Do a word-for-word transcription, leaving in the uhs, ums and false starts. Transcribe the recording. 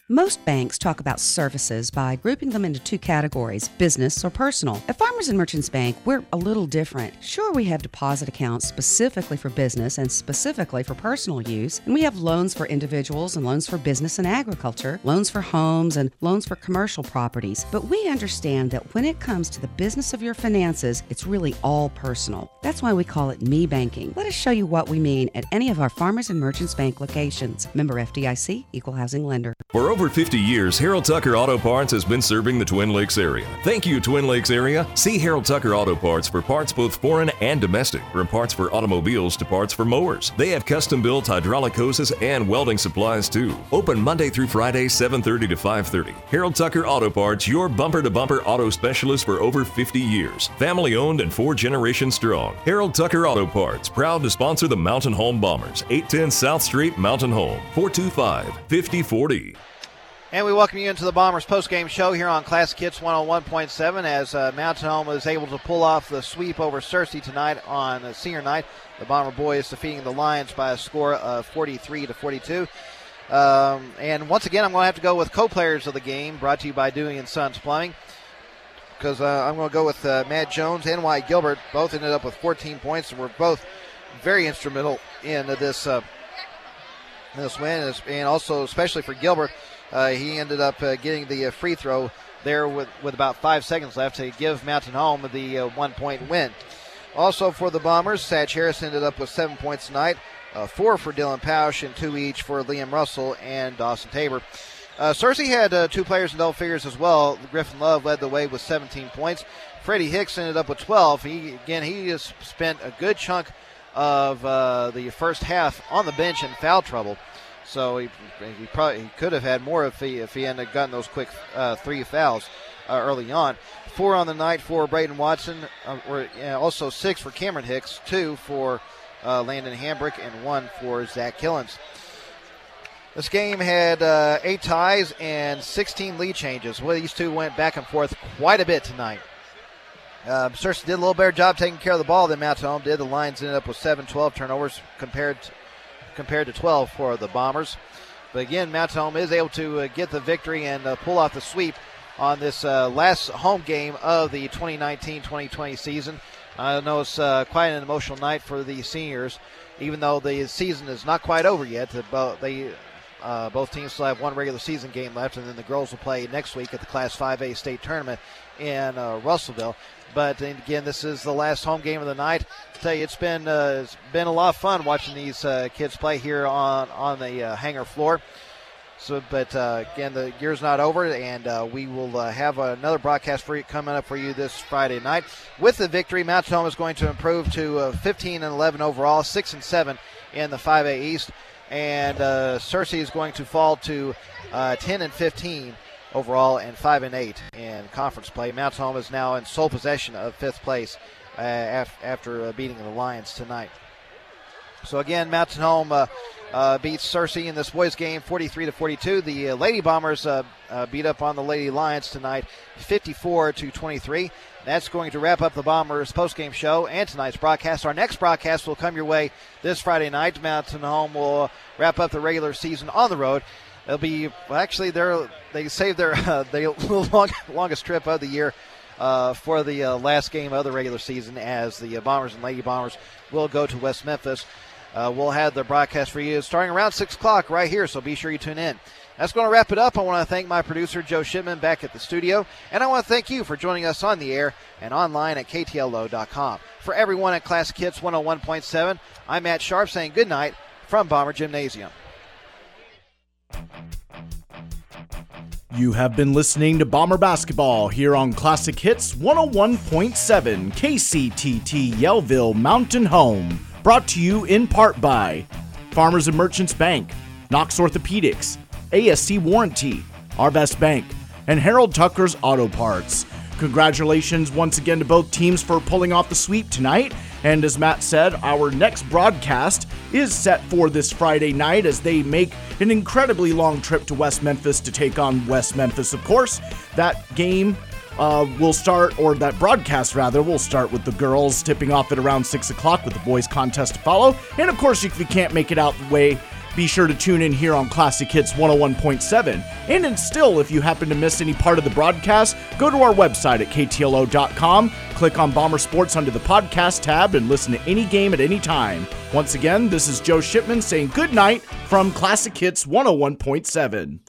Most banks talk about services by grouping them into two categories, business or personal. At Farmers and Merchants Bank, we're a little different. Sure, we have deposit accounts specifically for business and specifically for personal use, and we have loans for individuals and loans for business and agriculture, loans for homes and loans for commercial properties. But we understand that when it comes to the business of your finances, it's really all personal. That's why we call it Me Banking. Let us show you what we mean at any of our Farmers and Merchants Bank locations. Member F D I C, Equal Housing Lender. For over fifty years, Harold Tucker Auto Parts has been serving the Twin Lakes area. Thank you, Twin Lakes area. See Harold Tucker Auto Parts for parts both foreign and domestic, from parts for automobiles to parts for mowers. They have custom-built hydraulic hoses and welding supplies too. Open Monday through Friday, seven thirty to five thirty. Harold Tucker Auto Parts, your bumper-to-bumper auto specialist for over fifty years. Family-owned and four generations strong. Harold Tucker Auto Parts, proud to sponsor the Mountain Home Bombers. eight ten South Street, Mountain Home, four two five, five oh four oh. And we welcome you into the Bombers postgame show here on Classic Hits one oh one point seven as uh, Mountain Home was able to pull off the sweep over Searcy tonight on uh, senior night. The Bomber boys defeating the Lions by a score of forty-three to forty-two. Um, and once again, I'm going to have to go with co-players of the game, brought to you by Dewey and Sons Plumbing, because uh, I'm going to go with uh, Matt Jones and Wyatt Gilbert. Both ended up with fourteen points and were both very instrumental in uh, this uh, this win, and also especially for Gilbert. Uh, he ended up uh, getting the uh, free throw there with, with about five seconds left to give Mountain Home the uh, one-point win. Also for the Bombers, Satch Harris ended up with seven points tonight, uh, four for Dylan Pausch and two each for Liam Russell and Dawson Tabor. Uh, Searcy had uh, two players in double figures as well. Griffin Love led the way with seventeen points. Freddie Hicks ended up with twelve. He again, he has spent a good chunk of uh, the first half on the bench in foul trouble. So he, he probably he could have had more if he if he hadn't gotten those quick uh, three fouls uh, early on. Four on the night for Braden Watson, uh, or uh, also six for Cameron Hicks, two for uh, Landon Hambrick, and one for Zach Killens. This game had uh, eight ties and sixteen lead changes. Well, these two went back and forth quite a bit tonight. Uh, Searcy did a little better job taking care of the ball than Mountain Home did. The Lions ended up with seven twelve turnovers compared to compared to twelve for the Bombers. But again, Mountain Home is able to uh, get the victory and uh, pull off the sweep on this uh, last home game of the twenty nineteen twenty twenty season. I know it's uh, quite an emotional night for the seniors, even though the season is not quite over yet. They, uh, both teams still have one regular season game left, and then the girls will play next week at the Class five A state tournament in uh, Russellville. But again, this is the last home game of the night. I tell you, it's been uh, it's been a lot of fun watching these uh, kids play here on on the uh, hangar floor. So, but uh, again, the year's not over, and uh, we will uh, have another broadcast for you coming up for you this Friday night. With the victory, Mountain Home is going to improve to uh, fifteen and eleven overall, six and seven in the five A East, and uh, Searcy is going to fall to uh, ten and fifteen. Overall, and five and eight in conference play. Mountain Home is now in sole possession of fifth place uh, af- after uh, beating the Lions tonight. So again, Mountain Home uh, uh, beats Searcy in this boys game, forty-three to forty-two. The uh, Lady Bombers uh, uh, beat up on the Lady Lions tonight, fifty-four to twenty-three. That's going to wrap up the Bombers postgame show and tonight's broadcast. Our next broadcast will come your way this Friday night. Mountain Home will wrap up the regular season on the road. It'll be well, actually they're they saved their uh, the long, longest trip of the year uh, for the uh, last game of the regular season, as the uh, Bombers and Lady Bombers will go to West Memphis. Uh, we'll have the broadcast for you starting around six o'clock right here, so be sure you tune in. That's going to wrap it up. I want to thank my producer, Joe Shipman, back at the studio, and I want to thank you for joining us on the air and online at K T L O dot com. For everyone at Classic Hits one oh one point seven, I'm Matt Sharp saying good night from Bomber Gymnasium. You have been listening to Bomber Basketball here on Classic Hits one oh one point seven K C T T Yellville Mountain Home. Brought to you in part by Farmers and Merchants Bank, Knox Orthopedics, A S C Warranty, Our Best Bank, and Harold Tucker's Auto Parts. Congratulations once again to both teams for pulling off the sweep tonight. And as Matt said, our next broadcast is set for this Friday night as they make an incredibly long trip to West Memphis to take on West Memphis, of course. That game uh, will start, or that broadcast rather, will start with the girls tipping off at around six o'clock with the boys contest to follow. And of course, if you can't make it out the way Be sure to tune in here on Classic Hits one oh one point seven. And then still, if you happen to miss any part of the broadcast, go to our website at K T L O dot com, click on Bomber Sports under the podcast tab, and listen to any game at any time. Once again, this is Joe Shipman saying good night from Classic Hits one oh one point seven.